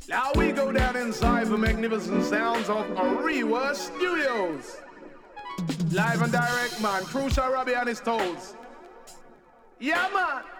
Now we go down inside the magnificent sounds of Ariwa Studios. Live and direct, man. Crucial Robbie and his toes. Yeah, man.